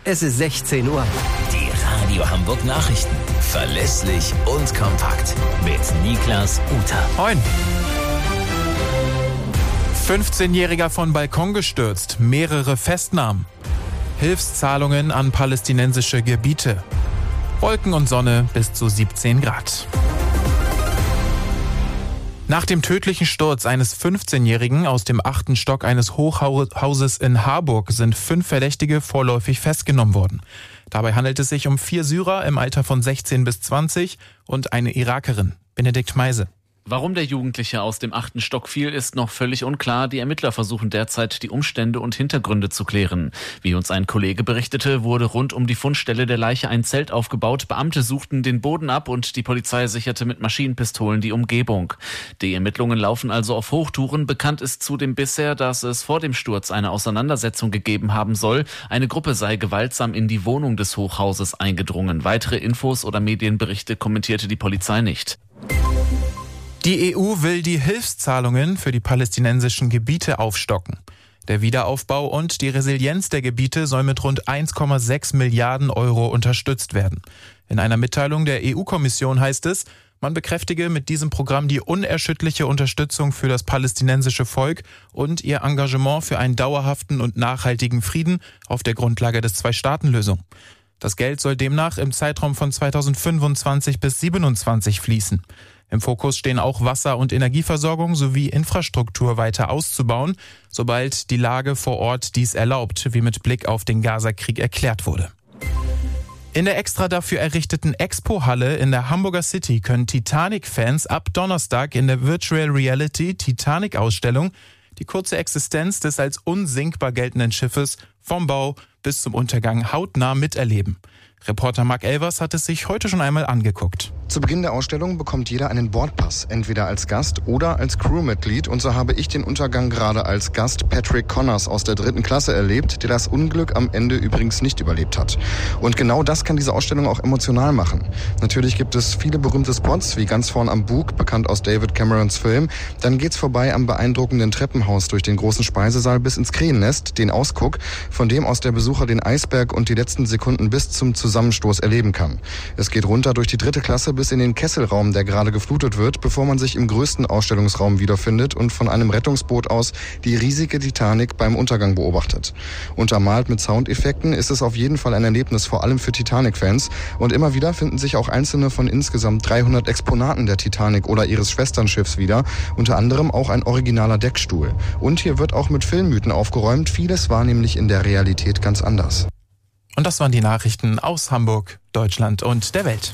Es ist 16 Uhr. Die Radio Hamburg Nachrichten. Verlässlich und kompakt. Mit Niklas Uter. Moin. 15-Jähriger von Balkon gestürzt. Mehrere Festnahmen. Hilfszahlungen an palästinensische Gebiete. Wolken und Sonne bis zu 17 Grad. Nach dem tödlichen Sturz eines 15-Jährigen aus dem 8. Stock eines Hochhauses in Harburg sind 5 Verdächtige vorläufig festgenommen worden. Dabei handelt es sich um 4 Syrer im Alter von 16 bis 20 und eine Irakerin. Benedikt Meise. Warum der Jugendliche aus dem 8. Stock fiel, ist noch völlig unklar. Die Ermittler versuchen derzeit, die Umstände und Hintergründe zu klären. Wie uns ein Kollege berichtete, wurde rund um die Fundstelle der Leiche ein Zelt aufgebaut. Beamte suchten den Boden ab und die Polizei sicherte mit Maschinenpistolen die Umgebung. Die Ermittlungen laufen also auf Hochtouren. Bekannt ist zudem bisher, dass es vor dem Sturz eine Auseinandersetzung gegeben haben soll. Eine Gruppe sei gewaltsam in die Wohnung des Hochhauses eingedrungen. Weitere Infos oder Medienberichte kommentierte die Polizei nicht. Die EU will die Hilfszahlungen für die palästinensischen Gebiete aufstocken. Der Wiederaufbau und die Resilienz der Gebiete soll mit rund 1,6 Milliarden Euro unterstützt werden. In einer Mitteilung der EU-Kommission heißt es, man bekräftige mit diesem Programm die unerschütterliche Unterstützung für das palästinensische Volk und ihr Engagement für einen dauerhaften und nachhaltigen Frieden auf der Grundlage des Zwei-Staaten-Lösung. Das Geld soll demnach im Zeitraum von 2025 bis 2027 fließen. Im Fokus stehen auch Wasser- und Energieversorgung sowie Infrastruktur weiter auszubauen, sobald die Lage vor Ort dies erlaubt, wie mit Blick auf den Gaza-Krieg erklärt wurde. In der extra dafür errichteten Expo-Halle in der Hamburger City können Titanic-Fans ab Donnerstag in der Virtual Reality Titanic-Ausstellung die kurze Existenz des als unsinkbar geltenden Schiffes vom Bau bis zum Untergang hautnah miterleben. Reporter Marc Elvers hat es sich heute schon einmal angeguckt. Zu Beginn der Ausstellung bekommt jeder einen Bordpass, entweder als Gast oder als Crewmitglied. Und so habe ich den Untergang gerade als Gast Patrick Connors aus der 3. Klasse erlebt, der das Unglück am Ende übrigens nicht überlebt hat. Und genau das kann diese Ausstellung auch emotional machen. Natürlich gibt es viele berühmte Spots, wie ganz vorn am Bug, bekannt aus David Camerons Film. Dann geht's vorbei am beeindruckenden Treppenhaus durch den großen Speisesaal bis ins Krähennest, den Ausguck, von dem aus der Besucher den Eisberg und die letzten Sekunden bis zum Zusammenstoß erleben kann. Es geht runter durch die 3. Klasse bis in den Kesselraum, der gerade geflutet wird, bevor man sich im größten Ausstellungsraum wiederfindet und von einem Rettungsboot aus die riesige Titanic beim Untergang beobachtet. Untermalt mit Soundeffekten ist es auf jeden Fall ein Erlebnis, vor allem für Titanic-Fans. Und immer wieder finden sich auch einzelne von insgesamt 300 Exponaten der Titanic oder ihres Schwesternschiffs wieder, unter anderem auch ein originaler Deckstuhl. Und hier wird auch mit Filmmythen aufgeräumt. Vieles war nämlich in der Realität ganz anders. Und das waren die Nachrichten aus Hamburg, Deutschland und der Welt.